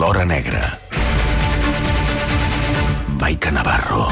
l'hora negra. Maica Navarro.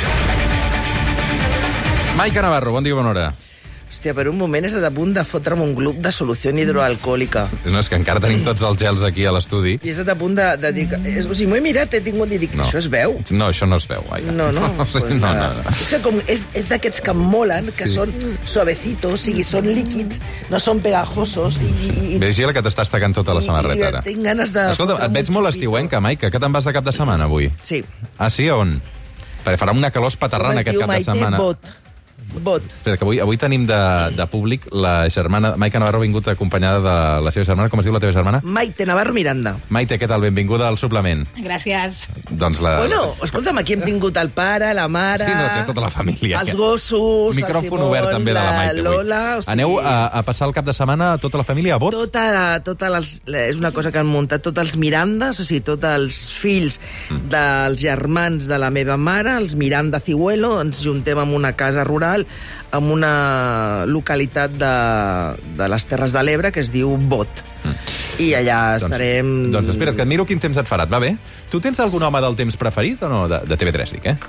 Maica Navarro, bon dia, bona hora. Hòstia, per un moment he estat a punt de fotre'm un glop de solució hidroalcohòlica. No, és que encara tenim tots els gels aquí a l'estudi. I he estat a punt de dir... O sigui, m'ho he mirat, he tingut i dic, això es veu? No, això no es veu, Maica. No. No. És que com és d'aquests que em molen, que són suavecitos, o sigui, són líquids, no són pegajosos i Vigila que t'estàs tacant tota la samarreta, ara. tinc ganes de... Escolta, et veig molt estiuenca, Maica. Que te'n vas de cap de setmana, avui? Sí. Ah, sí? On? Perquè farà una calor espaterrant aquest cap de setmana. Bot. Espera, que avui tenim de públic la germana... Maica Navarro ha vingut acompanyada de la seva germana. Com es diu la teva germana? Maite Navarro Miranda. Maite, què tal? Benvinguda al suplement. Gràcies. Doncs Bueno, escolta'm, aquí hem tingut el pare, la mare... Sí, no, té tota la família. Els gossos, Micròfon el Simón, obert també de la Maite, Lola... O sigui, aneu a passar el cap de setmana tota la família a Bot? és una cosa que han muntat tots els Mirandes, o sigui, tots els fills dels germans de la meva mare, els Miranda Cihuelo, ens juntem en una casa rural, en una localitat de les Terres de l'Ebre que es diu Bot. I allà estarem... Doncs espera't, que et miro quin temps et farà, et va bé? Tu tens algun home del temps preferit o no? De TV3, dic, eh?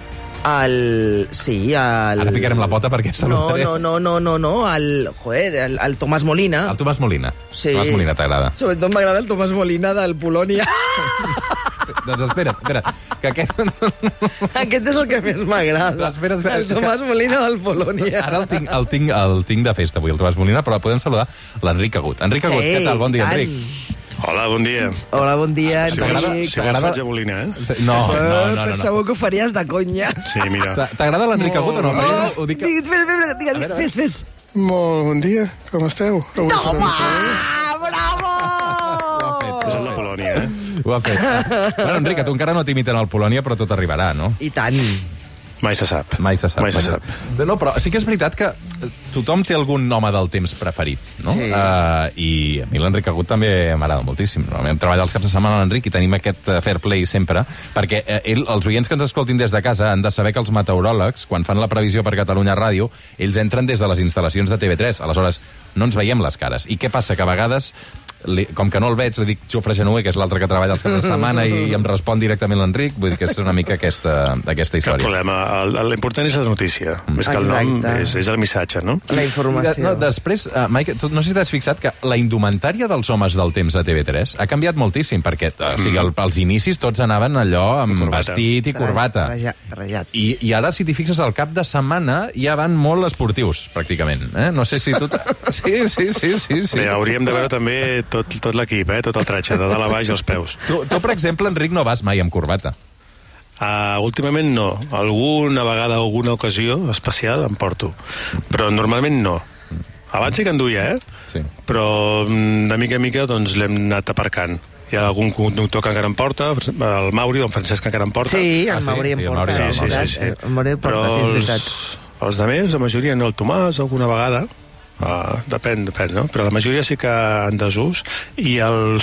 Ara ficarem la pota perquè saludaré. No, el Tomàs Molina. El Tomàs Molina. Sí. Tomàs Molina t'agrada. Sobretot m'agrada el Tomàs Molina del Polònia. Doncs espera, que aquest... Aquest és el que més m'agrada. Espera. El Tomàs Molina del Polònia. Ara el tinc de festa avui, el Tomàs Molina, però podem saludar l'Enric Agut. Enric Agut, què tal? Bon dia, Enric. Hola, bon dia. Hola, bon dia, Enric. Si vols faig a Molina, eh? No. Però segur que ho faries de conya. Sí, mira. T'agrada l'Enric Agut o no? Oh, digue'm, fes. Molt bon dia, com esteu? Toma! Bravo! És la Polònia, eh? Ho ha fet. Bueno, Enric, a tu encara no t'imiten al Polònia, però tot arribarà, no? I tant. Mai se sap. Mai se sap. Mai se sap. No, però sí que és veritat que tothom té algun home del temps preferit, no? Sí. I a mi l'Enric Agut també m'agrada moltíssim. Hem treballat els caps de setmana amb l'Enric i tenim aquest fair play sempre, perquè els oients que ens escoltin des de casa han de saber que els meteoròlegs, quan fan la previsió per Catalunya Ràdio, ells entren des de les instal·lacions de TV3. Aleshores, no ens veiem les cares. I què passa? Que a vegades, com que no el veig, li dic Jofre Genover, que és l'altre que treballa els caps de setmana, i em respon directament l'Enric. Vull dir que és una mica aquesta història. Cap problema. L'important és la notícia. Més que el nom, és el missatge, no? La informació. Després, Mike, tu no sé si t'has fixat que la indumentària dels homes del temps a TV3 ha canviat moltíssim, perquè als inicis tots anaven allò amb vestit i corbata. Rajat. I ara, si t'hi fixes, al cap de setmana ja van molt esportius, pràcticament. No sé si tu... Sí. Bé, hauríem de veure també tot l'equip, tot el tratge, de dalt a baix als peus. Tu, per exemple, Enric, no vas mai amb corbata. Últimament no. Alguna vegada, alguna ocasió especial em porto. Però normalment no. Abans sí que en duia, Sí. Però de mica en mica doncs l'hem anat aparcant. Hi ha algun conductor que encara em porta, el Mauri o el Francesc que encara em porta. Sí, el Mauri em porta. Sí. El Mauri em porta, sí, és veritat. Els altres, la majoria no, el Tomàs alguna vegada, depèn, no? Però la majoria sí que en desús. I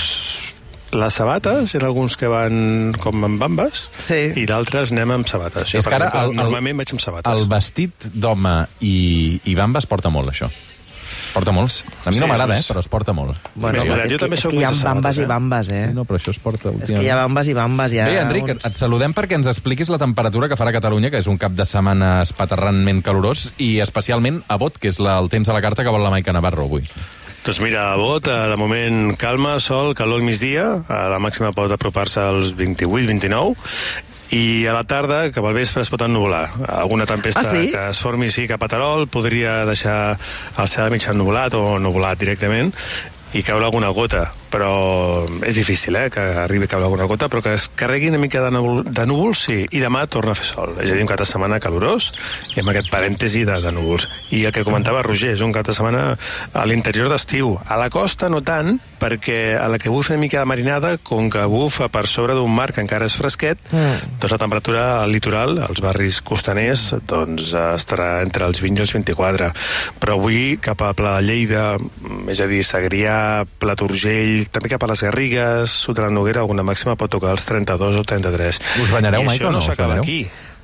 les sabates, hi ha alguns que van com amb bambes, i d'altres anem amb sabates. Jo, per exemple, normalment vaig amb sabates. El vestit d'home i bambes porta molt, això. Porta molts. A mi no m'agrada, però es porta molt. Bueno, és que hi ha bambes i bambes, No, però això es porta... És que hi ha bambes i bambes. Bé, Enric, et saludem perquè ens expliquis la temperatura que farà a Catalunya, que és un cap de setmana espaterrantment calorós, i especialment a Bot, que és el temps a la carta que vol la Maica Navarro avui. Doncs mira, a Bot, de moment calma, sol, calor al migdia, la màxima pot apropar-se als 28-29, i a la tarda, cap al vespre, es pot ennuvolar. Alguna tempesta que es formi cap a Terol podria deixar el cel mig ennuvolat o ennuvolat directament i caure alguna gota, però és difícil, que arribi a caure alguna gota, però que es carregui una mica de núvols, sí, i demà torna a fer sol. És a dir, un cap de setmana calorós i amb aquest parèntesi de núvols. I el que comentava Roger, és un cap de setmana a l'interior d'estiu. A la costa no tant, perquè a la que bufa una mica de marinada, com que bufa per sobre d'un mar que encara és fresquet, doncs la temperatura al litoral, als barris costaners, doncs estarà entre els 20 i els 24. Però avui, cap a Pla de Lleida, és a dir, Segrià, Pla d'Urgell, també cap a les Garrigues, sota la Noguera, alguna màxima pot tocar els 32 o 33. Us banyareu, Maica, o no? I això no s'acaba aquí.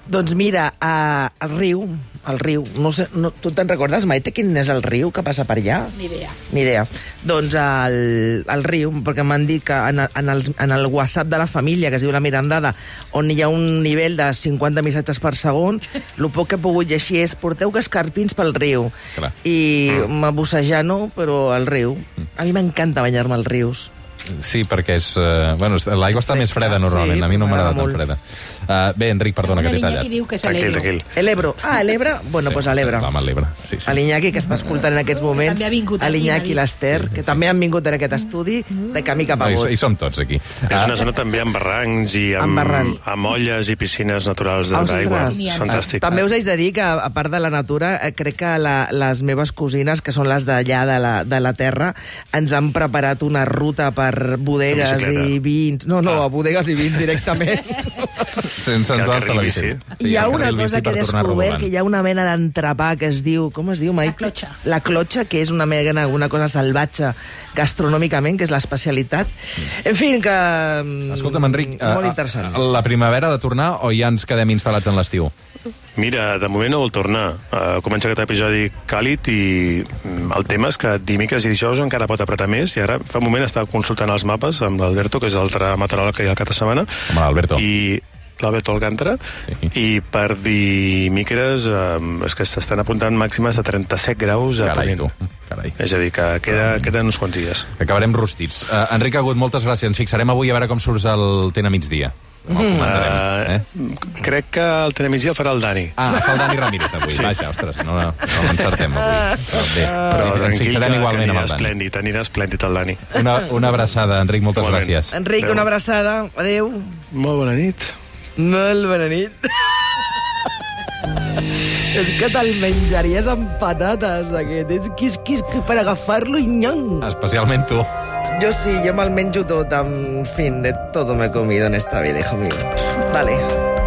Doncs mira, el riu, no sé, tu te'n recordes, Maite, quin és el riu que passa per allà? Ni idea. Doncs el riu, perquè m'han dit que en el WhatsApp de la família, que es diu La Mirandada, on hi ha un nivell de 50 missatges per segon, el poc que he pogut llegir és porteu escarpins pel riu. Clar. I m'abussejar no, però al riu. A mi m'encanta banyar-me als rius. Sí, perquè l'aigua està més freda normalment, a mi no m'agrada tan freda. Bé, Enric, perdona que t'he tallat. Una niña que diu que és l'Ebro. Tranquil. L'Ebro. L'Ebre? Bueno, doncs a l'Ebre. Va, amb l'Ebre. A l'Iñaki, que està escoltant en aquests moments. També ha vingut aquí, l'Iñaki i l'Ester, que també han vingut en aquest estudi de camí cap amunt. I som tots aquí. És una zona també amb barrancs i amb olles i piscines naturals d'aigua. Fantàstic. També us haig de dir que, a part de la natura, crec que les meves cosines, que són les d'allà de la terra, ens han preparat una ruta per bodegues i vins. No, a bodegues i vins directament. Sense entrar al bici. Hi ha una cosa que he descobert, que hi ha una mena d'entrepà que es diu... Com es diu, Maite? La clotxa, que és una cosa salvatge gastronòmicament, que és l'especialitat. En fi, que... Escolta'm, Enric, molt interessant. La primavera ha de tornar o ja ens quedem instal·lats en l'estiu? Mira, de moment no vol tornar. Comença aquest episodi càlid i el tema és que dimecres i dijous encara pot apretar més, i ara fa un moment estava consultant els mapes amb l'Alberto, que és l'altre meteoròleg que hi ha cada setmana. Home, l'Alberto. I l'Alberto Alcàntara, sí. I per dimecres és que s'estan apuntant màximes de 37 graus a Ponent. Carai. És a dir, que queden uns quants dies. Acabarem rostits. Enric Agut, moltes gràcies. Ens fixarem avui a veure com surts el Tena migdia. Crec que el Tena migdia el farà el Dani. Fa el Dani Ramírez avui. Sí. Vaja, ostres, no l'encertem avui. Però ens fixarem igualment amb el Dani. Anirà esplèndid el Dani. Una abraçada, Enric, moltes gràcies. Enric, una abraçada. Adéu. Molt bona nit. Molt bona nit. És que te'l menjaries amb patates, aquest. És quis per agafar-lo i nyang. Especialment tu. Yo sí, yo me menjo tot, en fin, de todo me he comido en esta vida, hijo mío. Vale.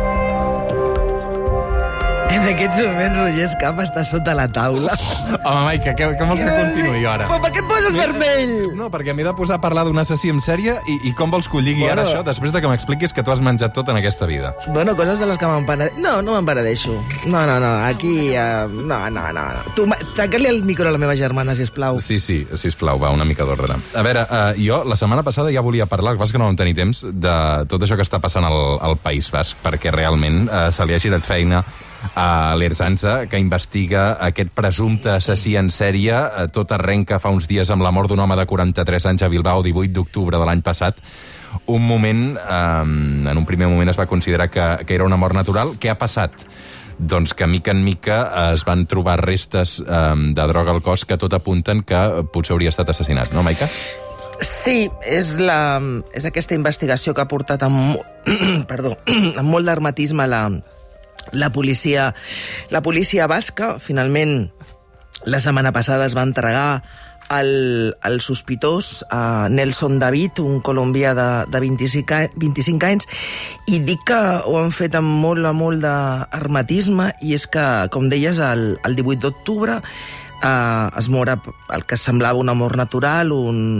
En aquests moments, Roger Escapa està sota la taula. Home, Maica, què vols que continuï jo ara? Però per què et poses vermell? No, perquè m'he de posar a parlar d'un assassí en sèrie i com vols que ho lligui ara això, després de que m'expliquis que tu has menjat tot en aquesta vida. Bueno, coses de les que m'empenedeixo. No m'empenedeixo. No, aquí... No. Tu, tanca-li el micro a la meva germana, sisplau. Sí, sisplau, va, una mica d'ordre. A veure, jo la setmana passada ja volia parlar, el que passa que no vam tenir temps, de tot això que està passant al País Basc, perquè realment se li ha girat feina a l'Ertzaintza, que investiga aquest presumpte assassí en sèrie. Tot arrenca fa uns dies amb la mort d'un home de 43 anys a Bilbao, 18 d'octubre de l'any passat. Un moment, en un primer moment es va considerar que era una mort natural. Què ha passat? Doncs que mica en mica es van trobar restes de droga al cos que tot apunten que potser hauria estat assassinat, no, Maica? Sí, és aquesta investigació que ha portat amb molt d'hermetisme la policia basca. Finalment, la setmana passada es va entregar el sospitós, Nelson David, un colombià de 25 anys, i dic que ho han fet amb molt d'hermetisme, i és que, com deies, el 18 d'octubre es mor el que semblava una mort natural,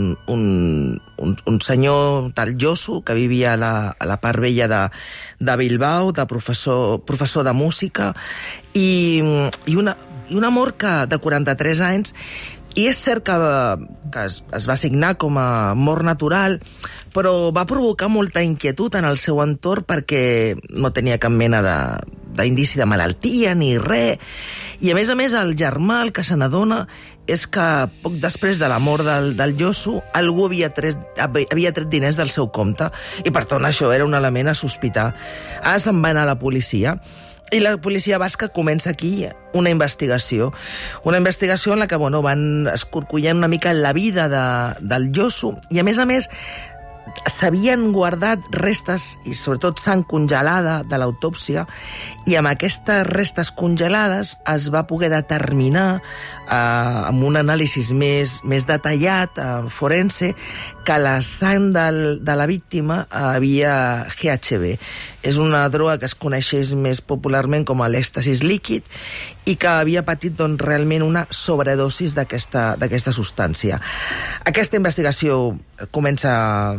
un senyor tal Josu, que vivia a la part vella de Bilbao, de professor de música, i una mort de 43 anys. I és cert que es va assignar com a mort natural, però va provocar molta inquietud en el seu entorn perquè no tenia cap mena d'indici de malaltia ni res. I a més, el germà, el que se n'adona, és que poc després de la mort del Josu, algú havia tret diners del seu compte, i per tant això era un element a sospitar. Ara se'n va anar a la policia, i la policia basca comença aquí una investigació en la que van escorcollant una mica la vida del Josu, i a més s'havien guardat restes i sobretot sang congelada de l'autòpsia, i amb aquestes restes congelades es va poder determinar amb un anàlisi més detallat, forense, que la sang de la víctima havia GHB. És una droga que es coneixés més popularment com a l'èxtasis líquid i que havia patit realment una sobredosis d'aquesta substància. Aquesta investigació comença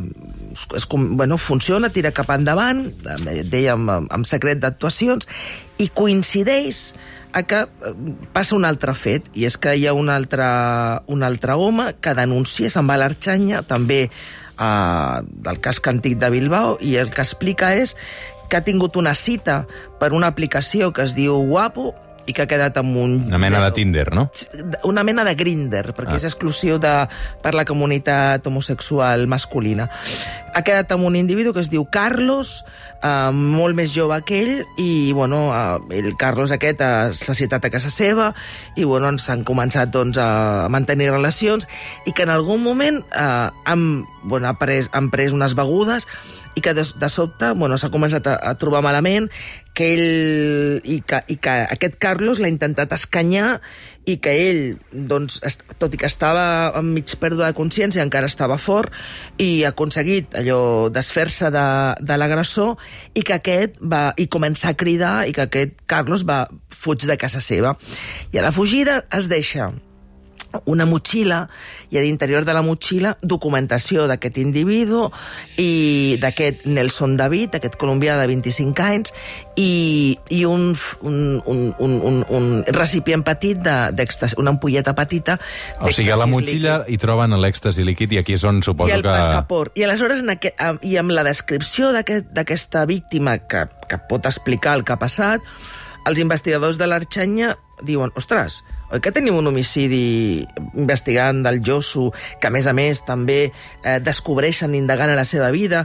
funciona, tira cap endavant, dèiem, amb secret d'actuacions, i coincideix que passa un altre fet, i és que hi ha un altre home que denuncia, se'n va a l'Arxanya, també del casc antic de Bilbao, i el que explica és que ha tingut una cita per una aplicació que es diu Guapo, i que ha quedat amb una mena de Tinder, no? Una mena de Grindr, perquè és exclusiu per la comunitat homosexual masculina. Ha quedat amb un individu que es diu Carlos, molt més jove que ell, i el Carlos aquest s'ha citat a casa seva, i s'han començat a mantenir relacions, i que en algun moment han pres unes begudes, i que de sobte s'ha començat a trobar malament, i que aquest Carlos l'ha intentat escanyar, i que ell, tot i que estava en mig pèrdua de consciència, encara estava fort, i ha aconseguit allò desfer-se de l'agressor, i que aquest va començar a cridar, i que aquest Carlos fuig de casa seva. I a la fugida es deixa una motxilla, i a l'interior de la motxilla documentació d'aquest individu i d'aquest Nelson David, aquest colombià de 25 anys, i un recipient petit d'èxtasi, una ampolleta petita d'èxtasis líquid. O sigui, a la motxilla hi troben l'èxtasi líquid, i aquí és on suposo que... I el passaport. I aleshores, i amb la descripció d'aquesta víctima que pot explicar el que ha passat, els investigadors de l'Arxanya diuen, ostres, oi que tenim un homicidi investigant del Josu, que a més també descobreixen indagant a la seva vida,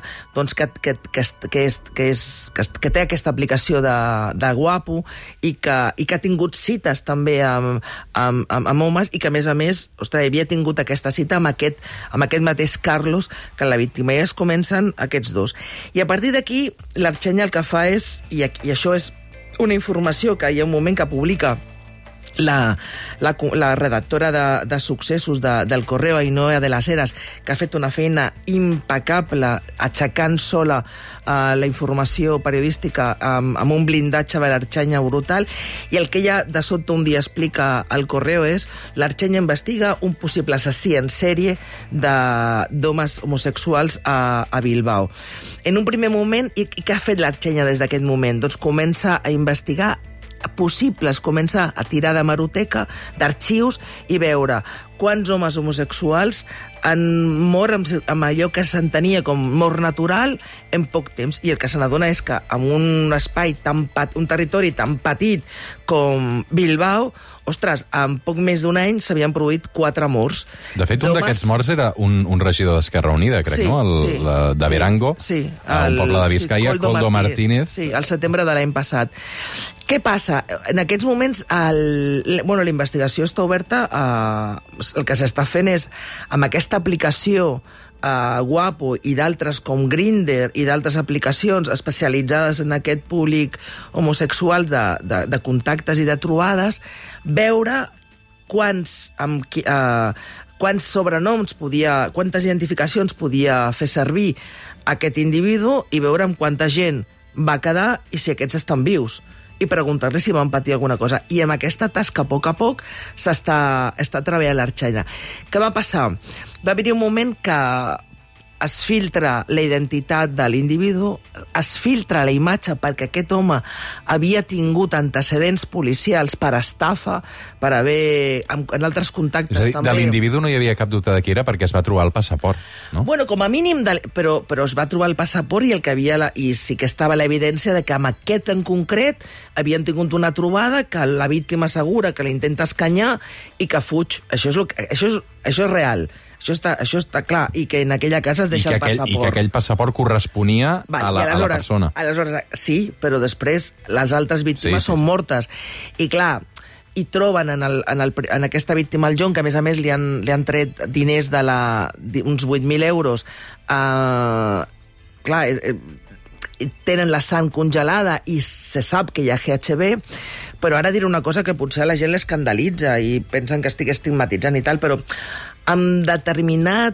que té aquesta aplicació de Guapo, i que ha tingut cites també amb homes, i que a més, ostres, havia tingut aquesta cita amb aquest mateix Carlos, que la víctima, i es comencen aquests dos. I a partir d'aquí, l'Arxanya el que fa és, i això és una informació que hi ha un moment que publica la redactora de successos del Correo, Ainhoa de las Heras, que ha fet una feina impecable aixecant sola la informació periodística amb un blindatge de l'Arxanya brutal, i el que ella de sobte un dia explica al Correo és: l'Arxanya investiga un possible assassí en sèrie d'homes homosexuals a Bilbao. En un primer moment, i què ha fet l'Arxanya des d'aquest moment? Doncs comença a investigar possibles, comença a tirar de maroteca, d'arxius, i veure quants homes homosexuals han mort amb allò que s'entenia com mort natural en poc temps. I el que se n'adona és que en un espai un territori tan petit com Bilbao, ostres, en poc més d'un any s'havien produït 4 morts. De fet, un d'aquests morts era un regidor d'Esquerra Unida, crec, no? De Verango, a un poble de Vizcaya, Koldo Martínez. Sí, al setembre de l'any passat. Què passa? En aquests moments la investigació està oberta. El que s'està fent és, amb aquesta aplicació Guapo i d'altres com Grindr i d'altres aplicacions especialitzades en aquest públic homosexual de contactes i de trobades, veure quants sobrenoms quantes identificacions podia fer servir aquest individu, i veure amb quanta gent va quedar i si aquests estan vius, i preguntar-li si van patir alguna cosa. I amb aquesta tasca, a poc, està treballant l'Arxanya. Què va passar? Va haver-hi un moment que es filtra la identitat de l'individu, es filtra la imatge, perquè aquest home havia tingut antecedents policials per estafa, per haver... en altres contactes també. És a dir, de l'individu no hi havia cap dubte de qui era, perquè es va trobar el passaport, no? Bueno, com a mínim, però es va trobar el passaport, i sí que estava l'evidència de que amb aquest en concret havien tingut una trobada, que la víctima assegura que l'intenta escanyar i que fuig. Això és real. Això està clar, i que en aquella casa es deixa el passaport. I que aquell passaport corresponia a la persona. Aleshores, sí, però després les altres víctimes són mortes. I clar, hi troben en aquesta víctima el John, que a més li han tret diners uns 8.000 euros. Clar, tenen la sang congelada i se sap que hi ha GHB, però ara diré una cosa que potser a la gent l'escandalitza i pensen que estic estigmatitzant i tal, però amb determinat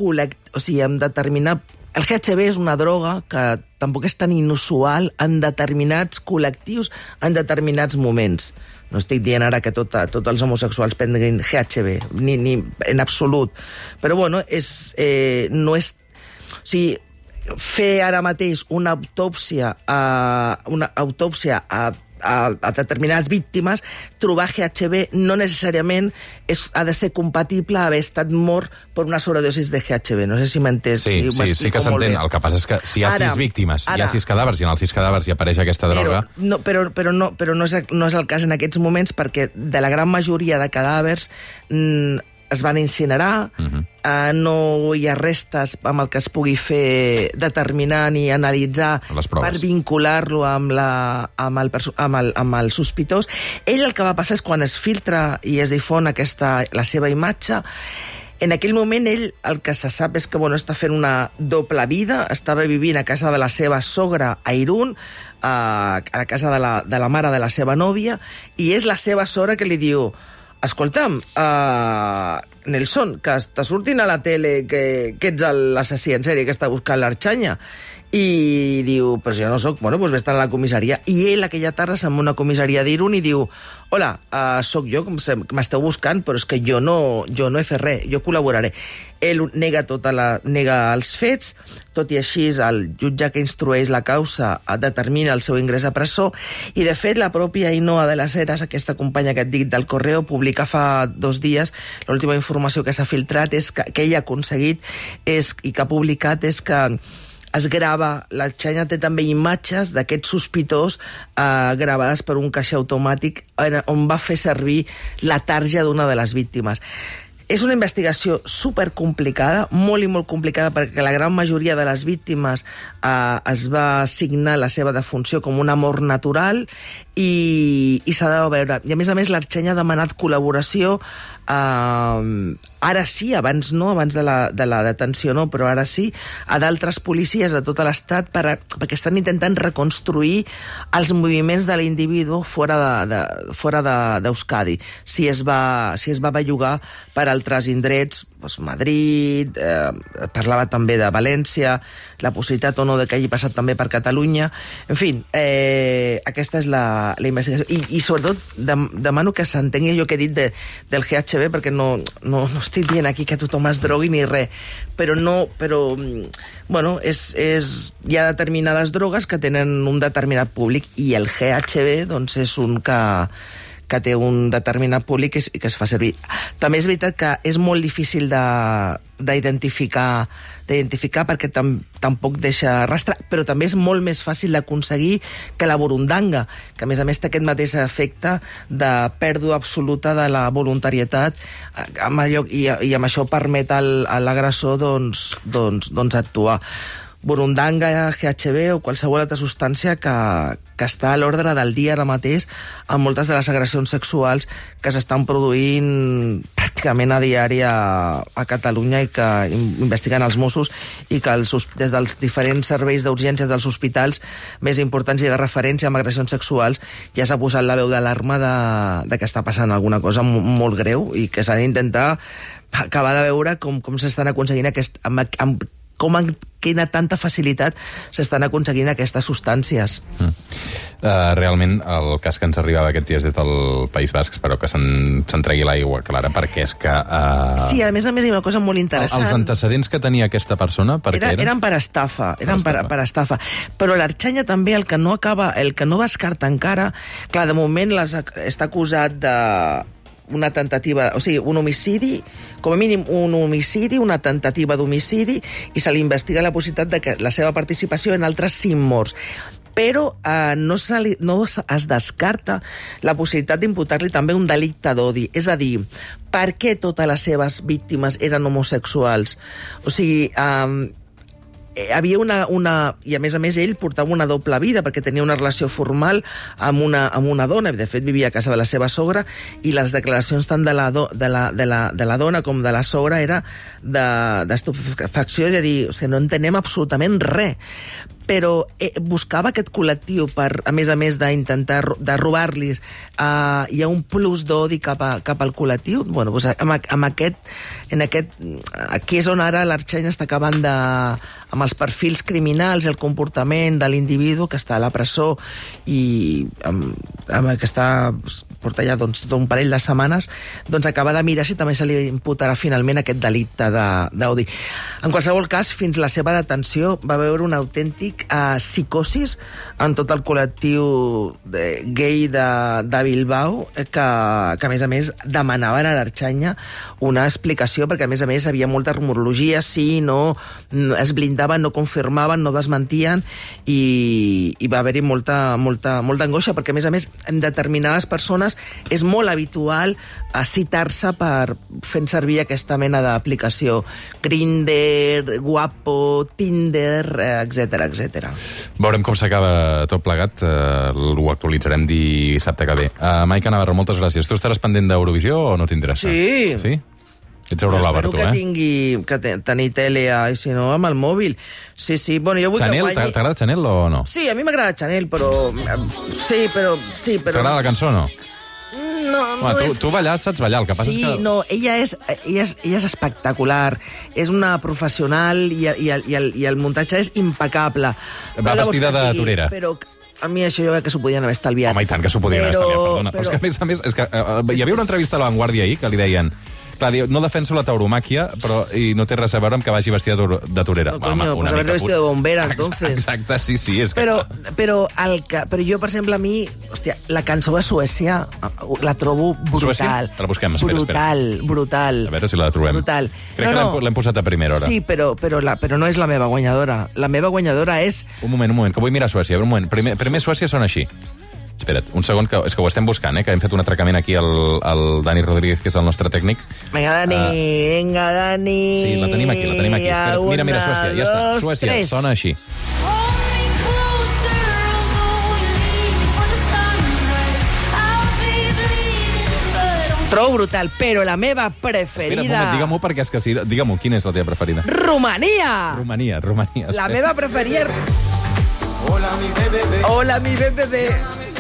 el GHB és una droga que tampoc és tan inusual en determinats col·lectius, en determinats moments. No estic dient ara que tots els homosexuals prenguin GHB, ni en absolut. Però bueno, no és... O sigui, fer ara mateix una autòpsia a determinades víctimes, trobar GHB no necessàriament ha de ser compatible a haver estat mort per una sobredosis de GHB. No sé si m'entens. Sí que s'entén. El que passa és que si hi ha 6 víctimes, hi ha 6 cadàvers, i en els 6 cadàvers hi apareix aquesta droga... Però no és el cas en aquests moments, perquè de la gran majoria de cadàvers es van incinerar, no hi ha restes amb el que es pugui fer determinar ni analitzar per vincular-lo amb el sospitós. Ell el que va passar és quan es filtra i es difon la seva imatge, en aquell moment ell el que se sap és que està fent una doble vida, estava vivint a casa de la seva sogra a Irún, a casa de la mare de la seva nòvia, i és la seva sogra que li diu: escolta'm, Nelson, que està sortint a la tele que ets l'assassí en sèrie que està buscant l'Arxanya. I diu, però si jo no soc, doncs ve estar a la comissaria. I ell aquella tarda se'n va a una comissaria d'Irún i diu: hola, sóc jo, m'esteu buscant, però és que jo no he fet res, jo col·laboraré. Ell nega els fets, tot i així el jutge que instrueix la causa determina el seu ingrés a presó, i de fet la pròpia Ainhoa de las Heras, aquesta companya que et dic del Correo, publica fa 2 dies, l'última informació que s'ha filtrat és que ella ha aconseguit i que ha publicat és que es grava, l'Arxanya té també imatges d'aquest sospitós gravades per un caixer automàtic on va fer servir la tarja d'una de les víctimes. És una investigació supercomplicada, molt i molt complicada, perquè la gran majoria de les víctimes es va assignar la seva defunció com una mort natural i s'ha de veure. I a més, l'Arxanya ha demanat col·laboració, ara sí, abans no, abans de la detenció no, però ara sí, a d'altres policies a tot l'estat perquè estan intentant reconstruir els moviments de l'individu fora d'Euskadi. Si es va bellugar per altres indrets, Madrid, parlava també de València, la possibilitat o no de que hagi passat també per Catalunya. En fi, aquesta és la investigació. I sobretot demano que s'entengui allò que he dit del GHB, perquè no estic dient aquí que tothom es drogui ni res, però hi ha determinades drogues que tenen un determinat públic, i el GHB doncs és un que té un determinat públic i que es fa servir. També és veritat que és molt difícil d'identificar perquè tampoc deixa rastre, però també és molt més fàcil d'aconseguir que la burundanga, que a més té aquest mateix efecte de pèrdua absoluta de la voluntarietat, i amb això permet a l'agressor doncs actuar. Burundanga, GHB o qualsevol altra substància que està a l'ordre del dia ara mateix amb moltes de les agressions sexuals que s'estan produint pràcticament a diari a Catalunya i que investiguen els Mossos, i que des dels diferents serveis d'urgències dels hospitals més importants i de referència amb agressions sexuals ja s'ha posat la veu d'alarma de que està passant alguna cosa molt greu i que s'ha d'intentar acabar de veure com s'estan aconseguint amb quina tanta facilitat s'estan aconseguint aquestes substàncies. Realment, el cas que ens arribava aquests dies des del País Basc, espero que se'n tregui l'aigua clara, perquè és que... Sí, a més hi ha una cosa molt interessant. Els antecedents que tenia aquesta persona, per què eren? Eren per estafa, per estafa. Però l'Arxanya també, el que no descarta encara, clar, de moment està acusat de una tentativa, o sigui, un homicidi, com a mínim un homicidi, una tentativa d'homicidi, i se li investiga la possibilitat de que la seva participació en altres 5 morts. Però no es descarta la possibilitat d'imputar-li també un delicte d'odi. És a dir, per què totes les seves víctimes eren homosexuals? O sigui, havia i a més ell portava una doble vida, perquè tenia una relació formal amb una dona, de fet vivia a casa de la seva sogra, i les declaracions tant de la dona com de la sogra era d'estupefacció, de dir, no entenem absolutament res. però buscava aquest col·lectiu per, a més d'intentar de robar-los, hi ha un plus d'odi cap al col·lectiu. Bueno, doncs aquí és on ara l'Artxany està acabant amb els perfils criminals i el comportament de l'individu que està a la presó i que porta ja tot un parell de setmanes, doncs acaba de mirar si també se li imputarà finalment aquest delicte d'odi. En qualsevol cas, fins la seva detenció va haver un autèntic psicosis en tot el col·lectiu gay de Bilbao, que a més demanaven a l'Artxany una explicació, perquè a més havia molta rumorologia, sí, no, es blindaven, no confirmaven, no desmentien, i va haver-hi molta angoixa, perquè a més en determinades persones és molt habitual citar-se fent servir aquesta mena d'aplicació. Grindr, Guapo, Tinder, etc. Veurem com s'acaba tot plegat. Ho actualitzarem dissabte que ve. Maica Navarro, moltes gràcies. Tu estaràs pendent d'Eurovisió o no t'interessa? Sí. Sí? Ets eurolover, tu, Espero que tenir tele, i si no, amb el mòbil. Sí. Bueno, jo vull Chanel, que guanyi... t'agrada Chanel o no? Sí, a mi m'agrada Chanel, però... T'agrada la cançó o no? No és... Tu ballar, saps ballar, el que passa sí, és que... no, ella és espectacular, és una professional i el muntatge és impecable. Va vestida de torera. Però a mi això jo crec que s'ho podien haver estalviat. Home, i tant que s'ho podien haver estalviat, perdona. Però és que, a més, hi havia una entrevista a La Vanguardia ahir que li deien... Clar, no defenso la tauromàquia, i no té res a veure amb que vagi vestida de torera. No, coño, pues haber vestido de bombera, entonces. Exacte, sí, és que... Però jo, per exemple, a mi, hòstia, la cançó de Suècia la trobo brutal. Suècia? La busquem, espera. Brutal. A veure si la trobem. Brutal. Crec que l'hem posat a primera hora. Sí, però no és la meva guanyadora. La meva guanyadora és... Un moment, que vull mirar Suècia. Un moment. Primer Suècia sona així. Espera't, un segon, és que ho estem buscant, que hem fet un atracament aquí al Dani Rodríguez, que és el nostre tècnic. Vinga, Dani. Sí, la tenim aquí. Espera, mira, Suècia, ja està. Suècia, sona així. Trobo brutal, però la meva preferida... Espera, un moment, digue-m'ho, perquè és que sí. Digue-m'ho, quina és la teva preferida? Romania. La meva preferida... Hola, mi bebé.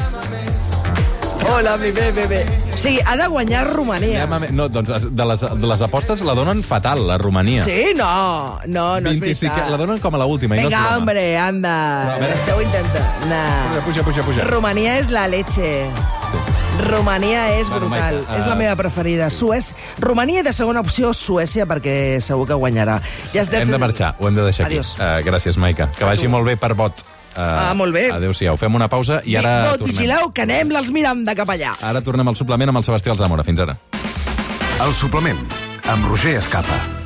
O sigui, ha de guanyar Romania. No, doncs de les apostes la donen fatal, la Romania. Sí? No és veritat. La donen com a l'última. Vinga, hombre, anda. Esteu intentant. Puja. Romania és la leche. Romania és brutal. És la meva preferida. Romania de segona opció, Suècia, perquè segur que guanyarà. Hem de marxar, ho hem de deixar aquí. Gràcies, Maica. Que vagi molt bé per vot. Molt bé. Adéu-siau. Fem una pausa i ara tornem. Vigileu, que anem els Miranda cap allà. Ara tornem al suplement amb el Sebastià Alzamora. Fins ara. El suplement, amb Roger Escapa.